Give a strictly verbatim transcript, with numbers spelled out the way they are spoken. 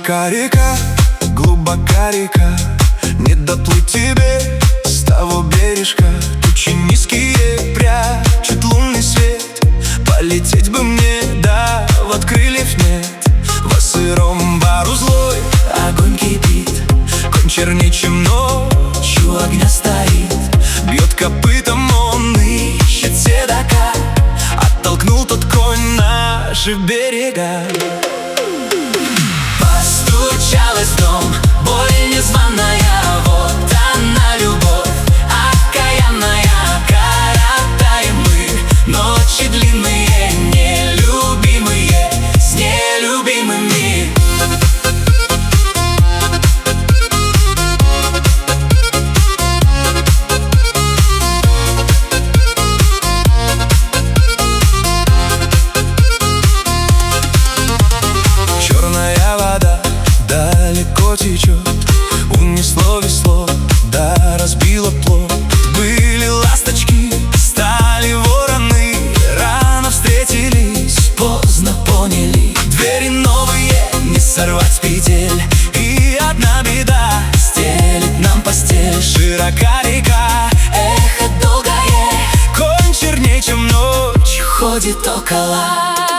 Широка река, глубока река, не доплыть тебе с того бережка. Тучи низкие прячут лунный свет, полететь бы мне, да вот крыльев нет. Во сыром бару злой огонь кипит, конь черней, чем ночью огня стоит. Бьет копытом, он ищет седока, оттолкнул тот конь наши берега. Постучалась в дом боль незваная, вот она любовь окаянная. Коротаем мы ночи длинные, нелюбимые с нелюбимыми. Черная вода далеко течет, унесло весло, да разбило плот. Были ласточки, стали вороны, рано встретились, поздно поняли. Двери новые не сорвать с петель, и одна беда стелит нам постель. Широка река, эхо долгое, конь черней, чем ночь ходит около.